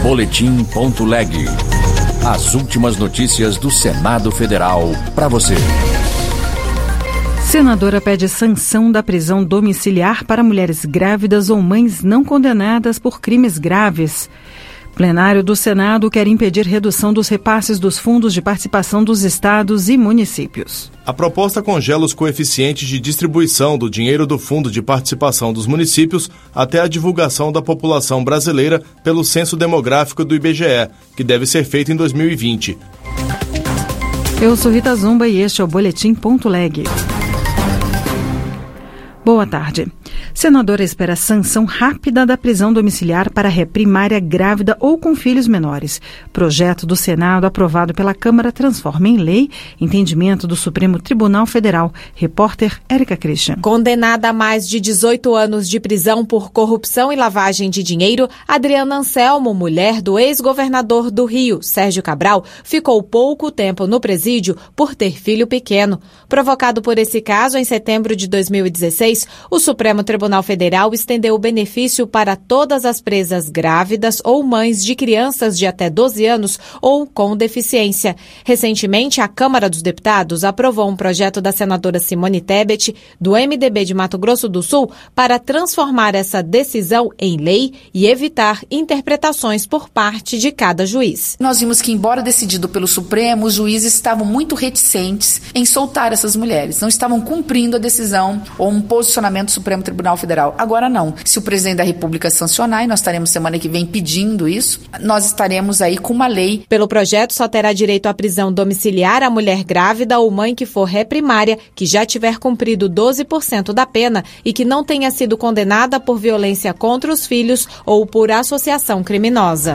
Boletim.leg. As últimas notícias do Senado Federal para você. Senadora pede sanção da prisão domiciliar para mulheres grávidas ou mães não condenadas por crimes graves. Plenário do Senado quer impedir redução dos repasses dos fundos de participação dos estados e municípios. A proposta congela os coeficientes de distribuição do dinheiro do Fundo de Participação dos Municípios até a divulgação da população brasileira pelo Censo Demográfico do IBGE, que deve ser feito em 2020. Eu sou Rita Zumba e este é o Boletim.leg. Boa tarde. Senadora espera sanção rápida da prisão domiciliar para pré-primária grávida ou com filhos menores. Projeto do Senado aprovado pela Câmara transforma em lei entendimento do Supremo Tribunal Federal. Repórter Érica Christian. Condenada a mais de 18 anos de prisão por corrupção e lavagem de dinheiro, Adriana Anselmo, mulher do ex-governador do Rio, Sérgio Cabral, ficou pouco tempo no presídio por ter filho pequeno. Provocado por esse caso, em setembro de 2016, o Supremo Tribunal Federal estendeu o benefício para todas as presas grávidas ou mães de crianças de até 12 anos ou com deficiência. Recentemente, a Câmara dos Deputados aprovou um projeto da senadora Simone Tebet, do MDB de Mato Grosso do Sul, para transformar essa decisão em lei e evitar interpretações por parte de cada juiz. Nós vimos que, embora decidido pelo Supremo, os juízes estavam muito reticentes em soltar essas mulheres. Não estavam cumprindo a decisão ou um posicionamento do Supremo Tribunal Federal. Agora não. Se o presidente da República sancionar, e nós estaremos semana que vem pedindo isso, nós estaremos aí com uma lei. Pelo projeto, só terá direito à prisão domiciliar a mulher grávida ou mãe que for ré-primária, que já tiver cumprido 12% da pena e que não tenha sido condenada por violência contra os filhos ou por associação criminosa.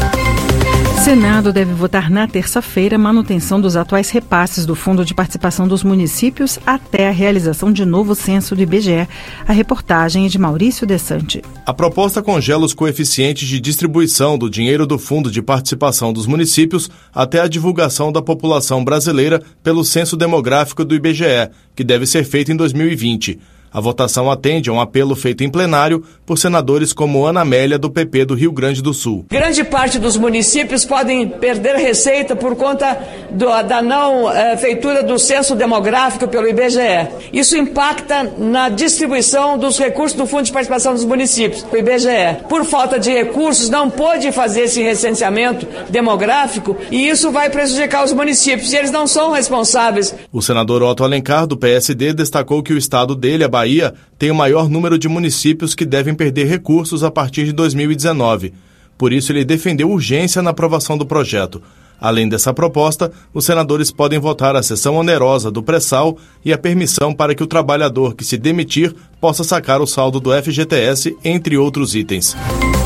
Senado deve votar na terça-feira a manutenção dos atuais repasses do Fundo de Participação dos Municípios até a realização de novo censo do IBGE. A reportagem é de Maurício Desante. A proposta congela os coeficientes de distribuição do dinheiro do Fundo de Participação dos Municípios até a divulgação da população brasileira pelo Censo Demográfico do IBGE, que deve ser feito em 2020. A votação atende a um apelo feito em plenário por senadores como Ana Amélia, do PP do Rio Grande do Sul. Grande parte dos municípios podem perder receita por conta da não feitura do censo demográfico pelo IBGE. Isso impacta na distribuição dos recursos do Fundo de Participação dos Municípios, o IBGE. Por falta de recursos, não pôde fazer esse recenseamento demográfico e isso vai prejudicar os municípios e eles não são responsáveis. O senador Otto Alencar, do PSD, destacou que o estado dele, a Bahia, tem o maior número de municípios que devem perder recursos a partir de 2019. Por isso, ele defendeu urgência na aprovação do projeto. Além dessa proposta, os senadores podem votar a cessão onerosa do pré-sal e a permissão para que o trabalhador que se demitir possa sacar o saldo do FGTS, entre outros itens.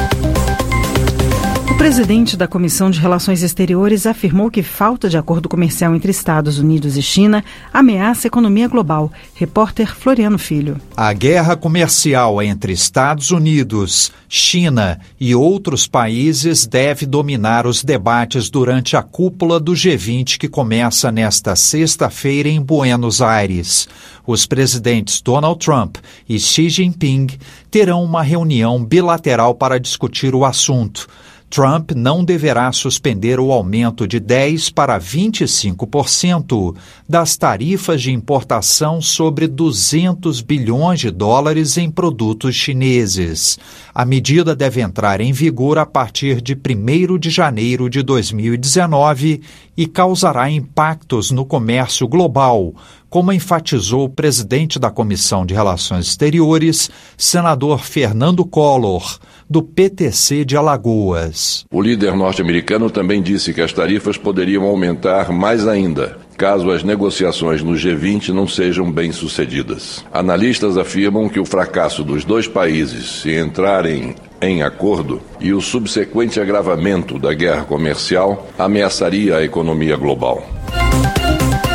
O presidente da Comissão de Relações Exteriores afirmou que falta de acordo comercial entre Estados Unidos e China ameaça a economia global. Repórter Floriano Filho. A guerra comercial entre Estados Unidos, China e outros países deve dominar os debates durante a cúpula do G20 que começa nesta sexta-feira em Buenos Aires. Os presidentes Donald Trump e Xi Jinping terão uma reunião bilateral para discutir o assunto. Trump não deverá suspender o aumento de 10% para 25% das tarifas de importação sobre 200 bilhões de dólares em produtos chineses. A medida deve entrar em vigor a partir de 1º de janeiro de 2019 e causará impactos no comércio global, como enfatizou o presidente da Comissão de Relações Exteriores, senador Fernando Collor, do PTC de Alagoas. O líder norte-americano também disse que as tarifas poderiam aumentar mais ainda, caso as negociações no G20 não sejam bem-sucedidas. Analistas afirmam que o fracasso dos dois países se entrarem em acordo e o subsequente agravamento da guerra comercial ameaçaria a economia global.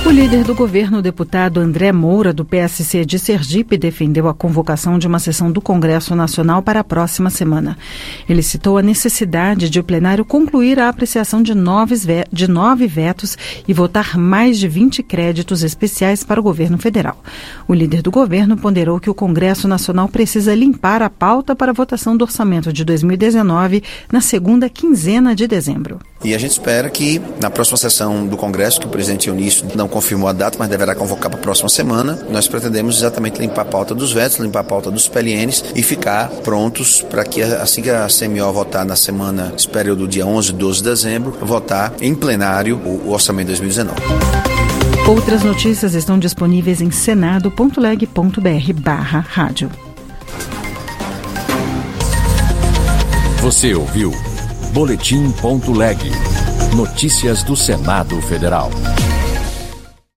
O líder do governo, o deputado André Moura, do PSC de Sergipe, defendeu a convocação de uma sessão do Congresso Nacional para a próxima semana. Ele citou a necessidade de o plenário concluir a apreciação de 9 vetos e votar mais de 20 créditos especiais para o governo federal. O líder do governo ponderou que o Congresso Nacional precisa limpar a pauta para a votação do orçamento de 2019 na segunda quinzena de dezembro. E a gente espera que na próxima sessão do Congresso, que o presidente Eunício não confirmou a data, mas deverá convocar para a próxima semana, nós pretendemos exatamente limpar a pauta dos vetos, limpar a pauta dos PLNs e ficar prontos para que assim que a CMO votar na semana, espero do dia 11 e 12 de dezembro, votar em plenário o orçamento de 2019. Outras notícias estão disponíveis em senado.leg.br/rádio. Você ouviu Boletim.leg. Notícias do Senado Federal.